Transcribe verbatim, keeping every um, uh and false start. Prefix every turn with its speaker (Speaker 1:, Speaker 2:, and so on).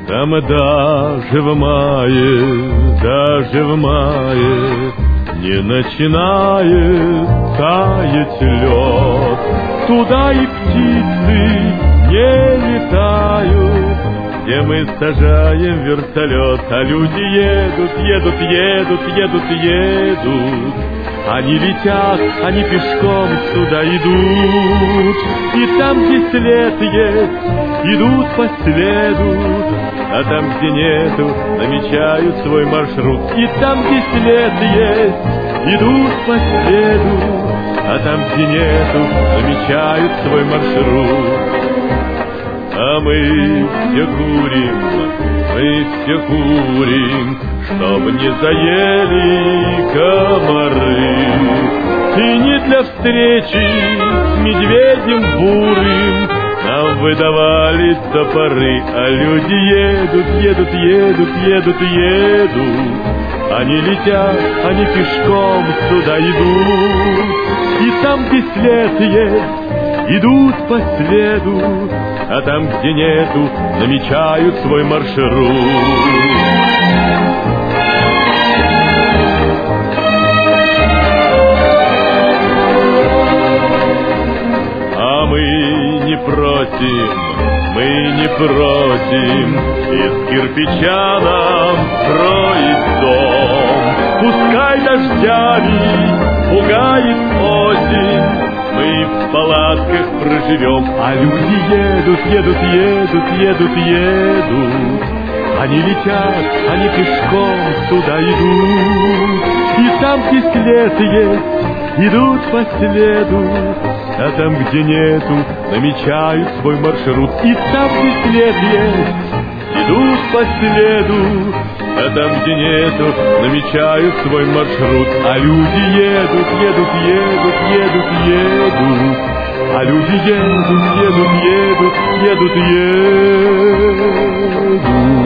Speaker 1: Там даже в мае, даже в мае не начинает таять лед. Туда и птицы не летают, где мы сажаем вертолет. А люди едут, едут, едут, едут, едут. Они летят, они пешком сюда идут. И там, где след есть, идут по следу. А там, где нету, намечают свой маршрут. И там, где след есть, идут по следу. А там, где нету, намечают свой маршрут. А мы все курим, мы все курим, чтоб не заели комары. И не для встречи с медведем бурым нам выдавали топоры. А люди едут, едут, едут, едут, едут. Они летят, они пешком сюда идут. И там, где след есть, идут по следу. А там, где нету, намечают свой маршрут. А мы не просим, мы не просим из кирпича нам строить дом. Пускай дождями пугает осень, мы в палатках проживем. А люди едут, едут, едут, едут, едут. Они летят, они пешком сюда идут. И там, где след есть, идут по следу. А там, где нету, намечают свой маршрут. И там, где след есть, идут по следу. А там, где нету, намечают свой маршрут. А люди едут, едут, едут, едут, едут. А люди едут, едут, едут, едут, едут.